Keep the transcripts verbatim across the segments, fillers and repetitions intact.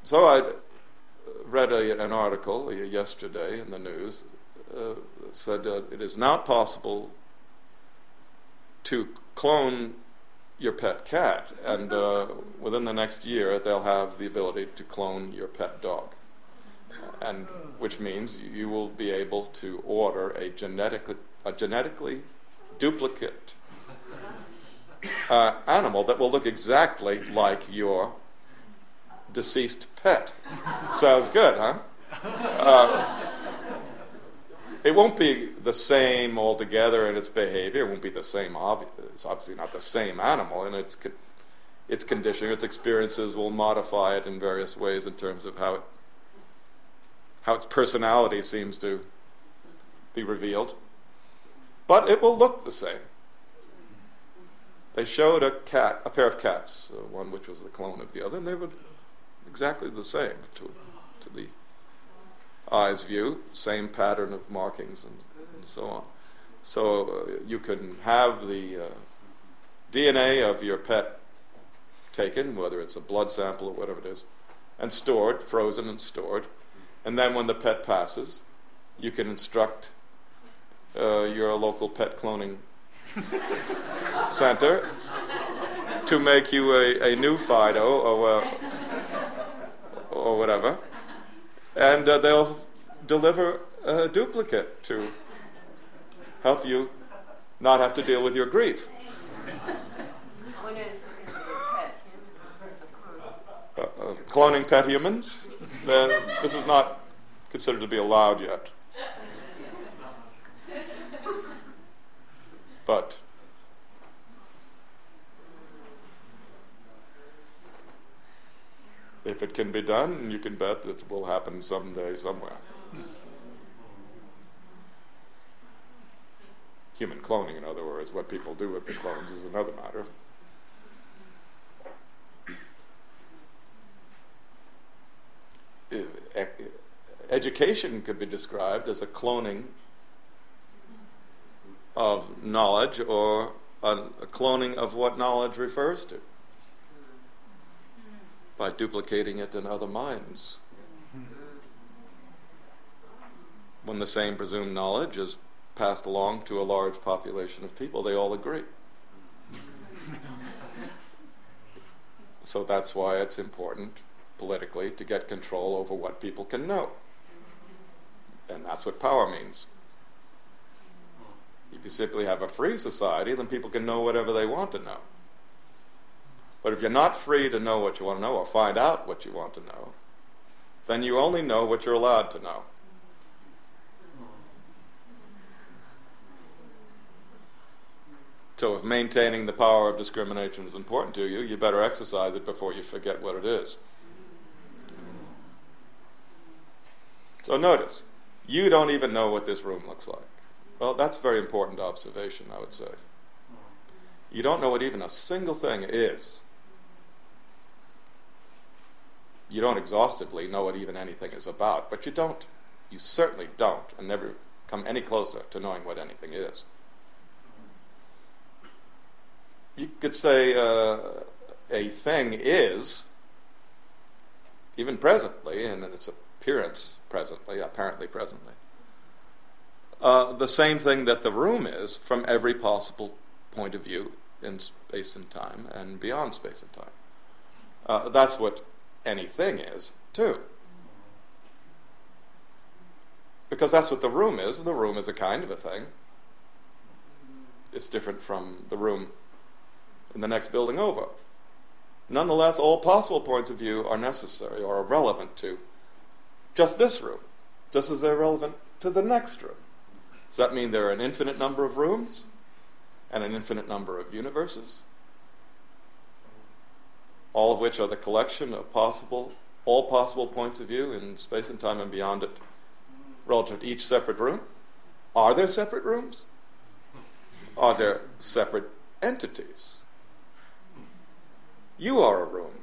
so I read a, an article yesterday in the news uh, that said uh, it is not possible to clone your pet cat, and uh, within the next year they'll have the ability to clone your pet dog, and which means you will be able to order a genetically a genetically duplicate uh, animal that will look exactly like your deceased pet. Sounds good, huh? Uh, it won't be the same altogether in its behavior. It won't be the same. Obvi- it's obviously not the same animal, and its con- its conditioning, its experiences will modify it in various ways in terms of how it, how its personality seems to be revealed. But it will look the same. They showed a cat, a pair of cats, uh, one which was the clone of the other, and they were exactly the same to to the eye's view, same pattern of markings and, and so on. So uh, you can have the uh, D N A of your pet taken, whether it's a blood sample or whatever it is, and stored, frozen and stored, and then when the pet passes, you can instruct uh, your local pet cloning center to make you a, a new Fido or uh, or whatever, and uh, they'll deliver a duplicate to help you not have to deal with your grief. When is pet Uh, uh, cloning pet humans, then this is not considered to be allowed yet. But if it can be done, you can bet that it will happen someday, somewhere. Human cloning, in other words, what people do with the clones is another matter. Education could be described as a cloning of knowledge, or a, a cloning of what knowledge refers to, by duplicating it in other minds. When the same presumed knowledge is passed along to a large population of people, they all agree. So that's why it's important politically to get control over what people can know. And that's what power means. If you simply have a free society, then people can know whatever they want to know. But if you're not free to know what you want to know or find out what you want to know, then you only know what you're allowed to know. So if maintaining the power of discrimination is important to you, you better exercise it before you forget what it is. So notice, you don't even know what this room looks like. Well, that's a very important observation, I would say. You don't know what even a single thing is. You don't exhaustively know what even anything is about, but you don't, you certainly don't, and never come any closer to knowing what anything is. You could say uh, a thing is, even presently, and in its appearance presently, apparently presently, uh, the same thing that the room is from every possible point of view in space and time and beyond space and time. Uh, that's what anything is, too. Because that's what the room is, and the room is a kind of a thing. It's different from the room in the next building over. Nonetheless, all possible points of view are necessary or are relevant to just this room, just as they're relevant to the next room. Does that mean there are an infinite number of rooms and an infinite number of universes, all of which are the collection of possible, all possible points of view in space and time and beyond it, relative to each separate room? Are there separate rooms? Are there separate entities? You are a room.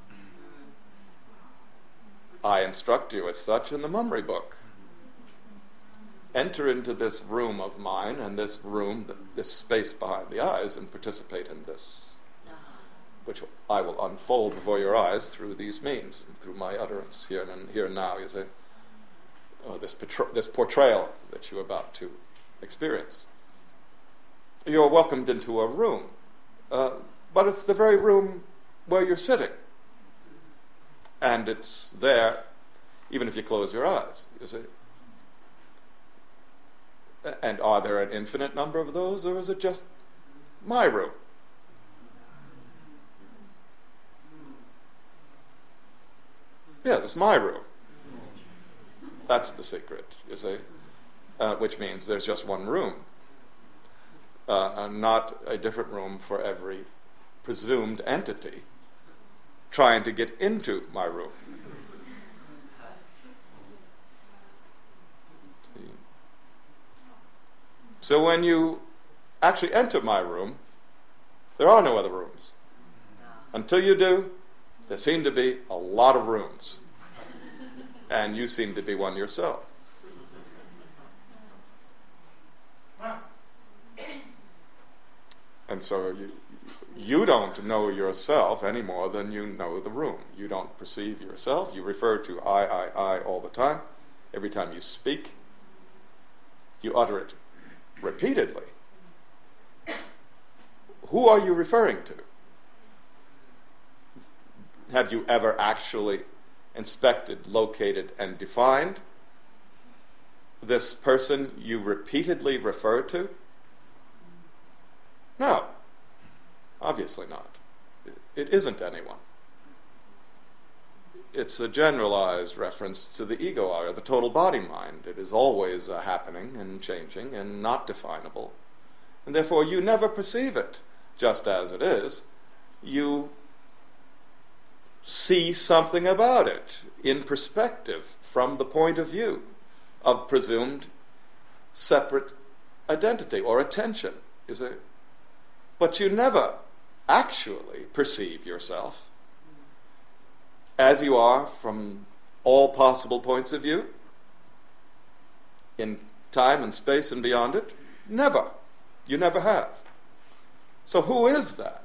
I instruct you as such in the Mummery book. Enter into this room of mine and this room, this space behind the eyes, and participate in this which I will unfold before your eyes through these means, through my utterance here and here and now. You see, oh, this, portray- this portrayal that you're about to experience. You're welcomed into a room, uh, but it's the very room where you're sitting. And it's there, even if you close your eyes, you see. And are there an infinite number of those, or is it just my room? Yeah, it's my room. That's the secret, you see. Uh, which means there's just one room. Uh, and not a different room for every presumed entity trying to get into my room. See? So when you actually enter my room, there are no other rooms. Until you do, there seem to be a lot of rooms. And you seem to be one yourself. And so you, you don't know yourself any more than you know the room. You don't perceive yourself. You refer to I, I, I all the time. Every time you speak, you utter it repeatedly. Who are you referring to? Have you ever actually inspected, located, and defined this person you repeatedly refer to? No, obviously not. It isn't anyone. It's a generalized reference to the ego, or the total body mind. It is always uh, happening and changing and not definable. And therefore you never perceive it just as it is. You see something about it in perspective from the point of view of presumed separate identity or attention, you see. But you never actually perceive yourself as you are from all possible points of view, in time and space and beyond it. Never. You never have. So who is that?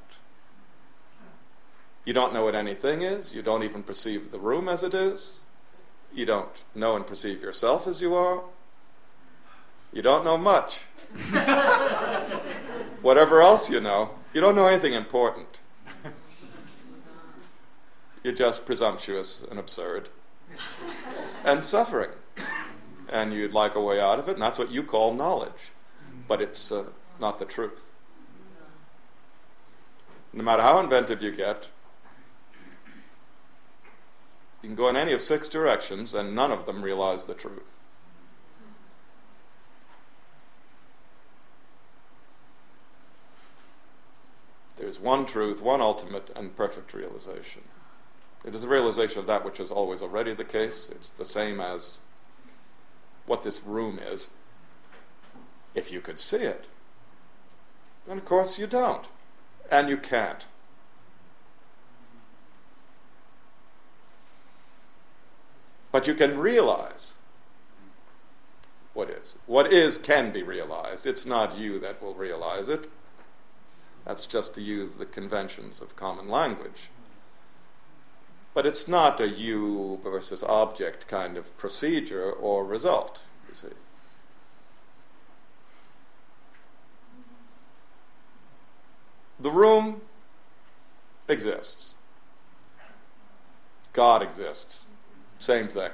You don't know what anything is. You don't even perceive the room as it is. You don't know and perceive yourself as you are. You don't know much. Whatever else you know, you don't know anything important. You're just presumptuous and absurd and suffering. And you'd like a way out of it, and that's what you call knowledge. But it's uh, not the truth. No matter how inventive you get, you can go in any of six directions, and none of them realize the truth. There's one truth, one ultimate and perfect realization. It is a realization of that which is always already the case. It's the same as what this room is, if you could see it. And of course you don't. And you can't. But you can realize what is. What is can be realized. It's not you that will realize it. That's just to use the conventions of common language. But it's not a you versus object kind of procedure or result, you see. The room exists. God exists. Same thing.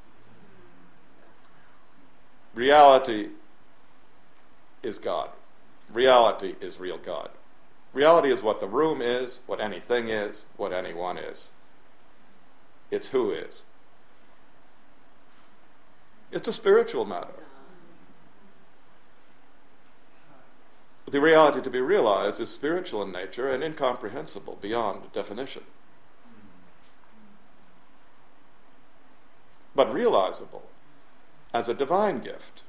Reality is God. Reality is real God. Reality is what the room is, what anything is, what anyone is. It's who is. It's a spiritual matter. The reality to be realized is spiritual in nature and incomprehensible beyond definition. But realizable as a divine gift.